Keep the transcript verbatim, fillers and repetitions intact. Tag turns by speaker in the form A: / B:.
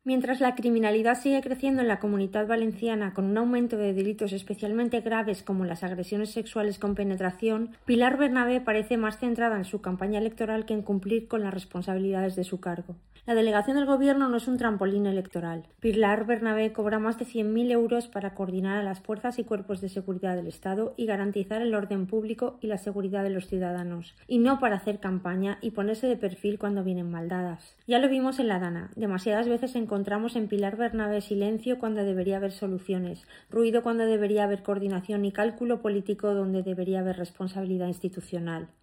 A: Mientras la criminalidad sigue creciendo en la Comunidad Valenciana con un aumento de delitos especialmente graves como las agresiones sexuales con penetración, Pilar Bernabé parece más centrada en su campaña electoral que en cumplir con las responsabilidades de su cargo. La delegación del Gobierno no es un trampolín electoral. Pilar Bernabé cobra más de cien mil euros para coordinar a las fuerzas y cuerpos de seguridad del Estado y garantizar el orden público y la seguridad de los ciudadanos, y no para hacer campaña y ponerse de perfil cuando vienen maldadas. Ya lo vimos en la Dana. Demasiadas veces encontramos en Pilar Bernabé silencio cuando debería haber soluciones, ruido cuando debería haber coordinación y cálculo político donde debería haber responsabilidad institucional.